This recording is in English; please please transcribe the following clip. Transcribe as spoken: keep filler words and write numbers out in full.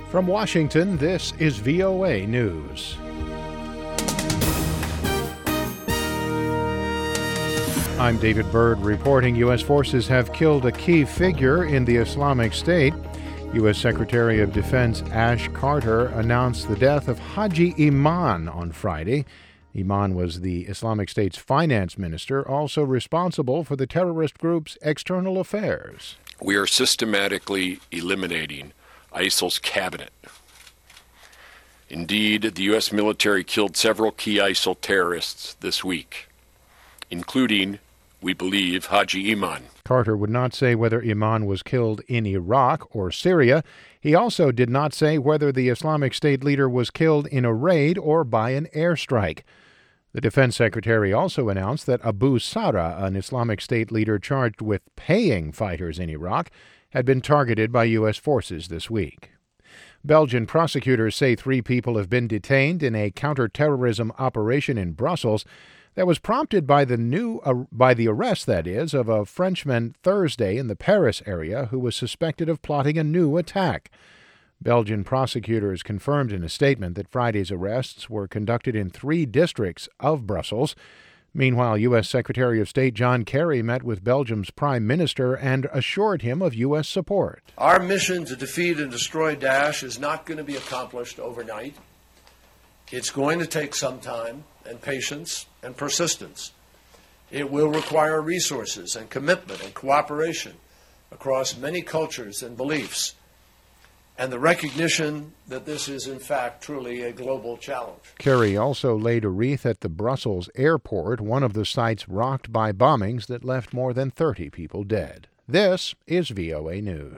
From Washington, this is V O A News. I'm David Byrd reporting U S forces have killed a key figure in the Islamic State. U S Secretary of Defense Ash Carter announced the death of Haji Iman on Friday. Iman was the Islamic State's finance minister, also responsible for the terrorist group's external affairs. We are systematically eliminating ISIL's cabinet. Indeed, the U S military killed several key ISIL terrorists this week, including, we believe, Haji Iman. Carter would not say whether Iman was killed in Iraq or Syria. He also did not say whether the Islamic State leader was killed in a raid or by an airstrike. The defense secretary also announced that Abu Sara, an Islamic State leader charged with paying fighters in Iraq, had been targeted by U S forces this week. Belgian prosecutors say three people have been detained in a counterterrorism operation in Brussels that was prompted by the new uh, by the arrest, that is, of a Frenchman Thursday in the Paris area who was suspected of plotting a new attack. Belgian prosecutors confirmed in a statement that Friday's arrests were conducted in three districts of Brussels. Meanwhile, U S Secretary of State John Kerry met with Belgium's Prime Minister and assured him of U S support. Our mission to defeat and destroy Daesh is not going to be accomplished overnight. It's going to take some time and patience and persistence. It will require resources and commitment and cooperation across many cultures and beliefs, and the recognition that this is, in fact, truly a global challenge. Kerry also laid a wreath at the Brussels airport, one of the sites rocked by bombings that left more than thirty people dead. This is V O A News.